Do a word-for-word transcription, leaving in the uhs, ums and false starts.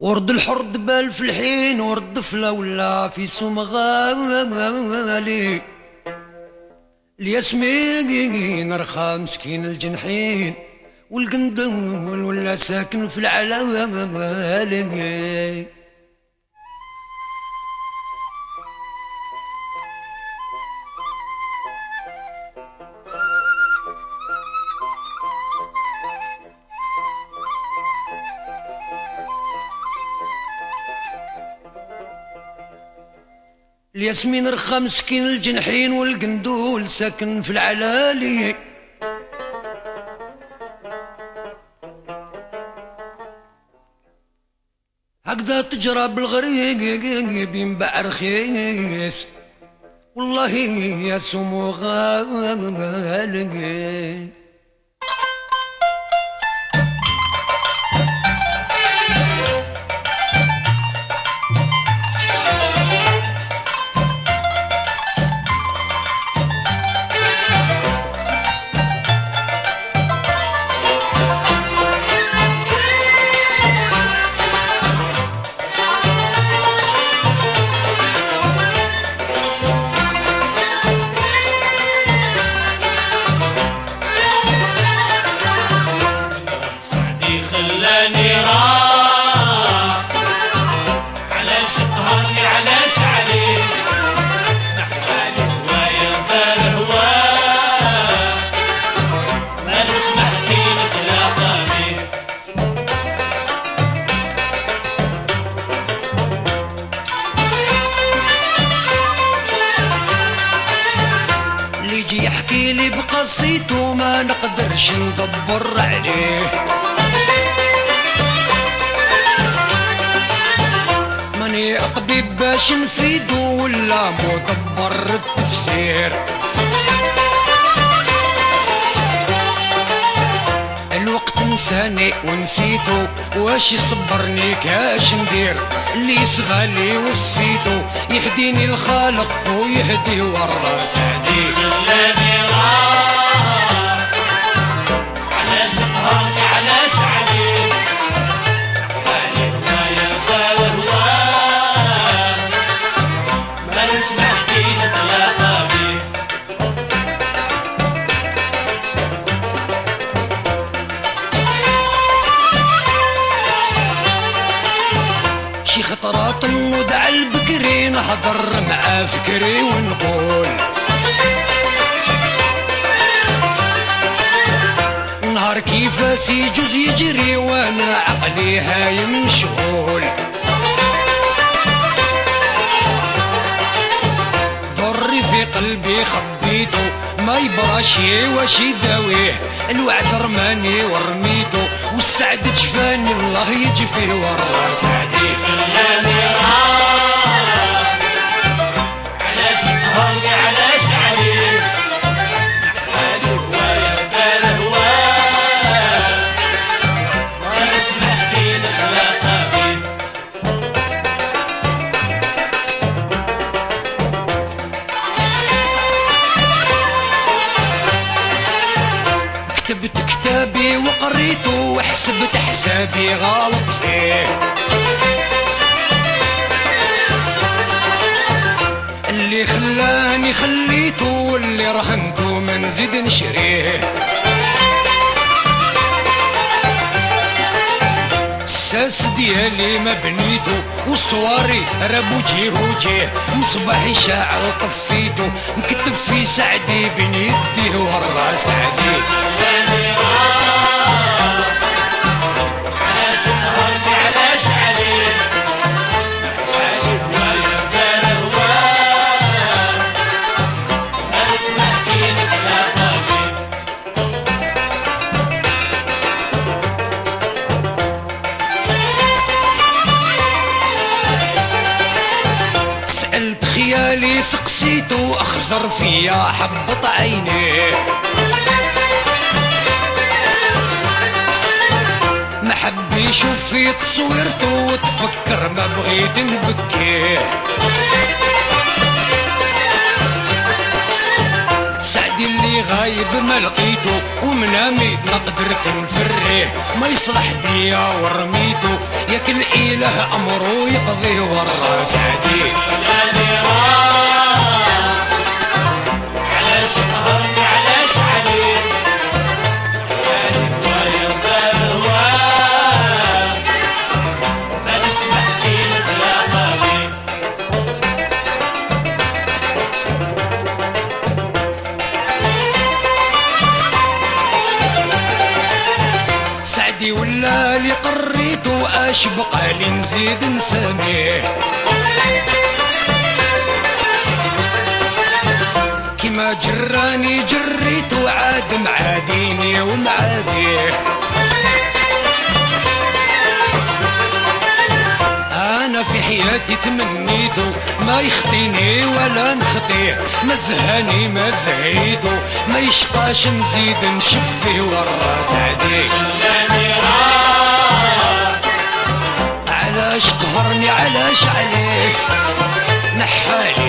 ورد الحر دبال في الحين ورد فلا ولا في سوم غالي الياسمين رخا مسكين الجنحين والقندول ولا ساكن في العلالي. الياسمين رخا مسكين الجنحين والقندول ساكن في العلالي. هكذا تجرى بالغريب ينباع رخيص والله يا سمو غالي. يجي يحكي لي بقصيته ما نقدرش ندبر عليه، ماني طبيب باش نفيدو ولا مدبر التفسير. الوقت نساني ونسيتو واش يصبرني كاش ندير، اللي يسغالي وصيتو يهديني الخالق ويهدي والراس عليه. خلاني راح علاش قهرني علاش عليك عليه ما يرضى الهوى ما نسمح كي نتلاقى بيه. شي خطرات نودع البكري نحضر مع فكري ونقول نهار كيفاس يجوز يجري وانا عقلي هايم مشغول. ضري في قلبي خبيتو ما يبراشي واش يداويه، الوعد رماني ورميتو والسعد جفاني الله يجفيه والراس عليه. خلاني راح علاش قهرني علاش عليك عليه ما يرضى الهوى ما نسمح كي نتلاقى بيه. كتبت كتابي وقريته وحسبت حسابي غلط فيه، اللي خلاني خليته واللي رهنته ما نزيد نشريه. الساس ديالي ما بنيتو والصواري رابو جيه وجيه، مصباحي شاعل طفيتو مكتب في سعدي بن يديه والراس عليه. خلاني راح علاش قهرني علاش عليك عليه ما يرضى الهوى ما نسمح كي نتلاقى بيه. سألت خيالي سقسيتو أخزر فيا حبط عينيه، ما حب يشوف في تصويرته وتفكر ما بغيت نبكيه. سعدي اللي غايب ما لقيتو ومنامي ما قدرت نفريه، ما يصلح بيا ورميتو ياك الاله امره يقضي ورا سعدي خلاني راح علاش قهرني علاش عليك خلاني هوايا بهواك ما نسمح فيك لا طبيب سعدي ولا اللي قريتو اش بقى لي نزيد نساميه كيما جراني جريتو عاد معاديني ومعاديه انا في حياتي تمنيتو ما يخطيني ولا نخطيه ما زهاني ما زهيدو ما يشقاش نزيد نشف فيه ورا سعدي خلاني راح علاش قهرني علاش عليه نحالي